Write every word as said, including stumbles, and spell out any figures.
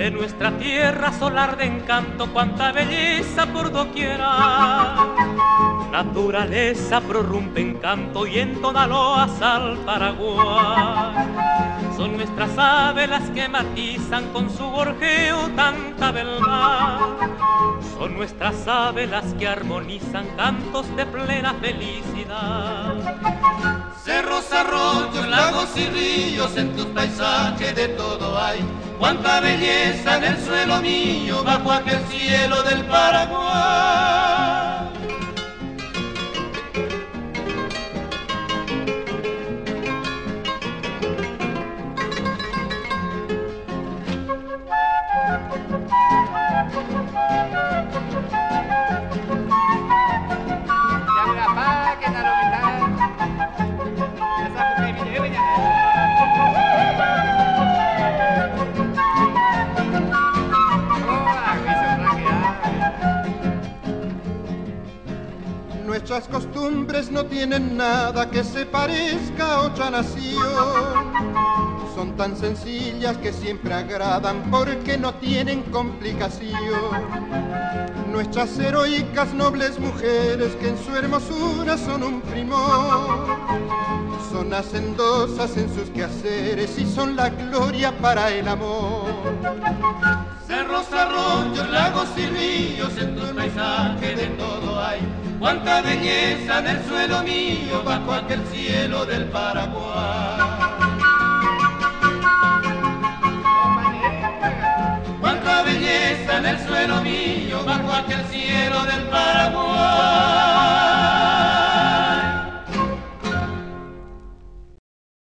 De nuestra tierra solar de encanto, cuánta belleza por doquiera. Naturaleza prorrumpe en canto y en toda loa al Paraguay. Son nuestras aves las que matizan con su gorjeo tanta beldad. Son nuestras aves las que armonizan cantos de plena felicidad. Cerros, arroyos, lagos y ríos, en tus paisajes de todo hay. Cuánta belleza en el suelo mío, bajo aquel cielo del Paraguay. Nuestras costumbres no tienen nada que se parezca a otra nación. Son tan sencillas que siempre agradan porque no tienen complicación. Nuestras heroicas nobles mujeres que en su hermosura son un primor. Son hacendosas en sus quehaceres y son la gloria para el amor. Cerros, arroyos, lagos y ríos, en tus paisajes de todo hay. Cuánta belleza en el suelo mío, bajo aquel cielo del Paraguay. Cuánta belleza en el suelo mío, bajo aquel cielo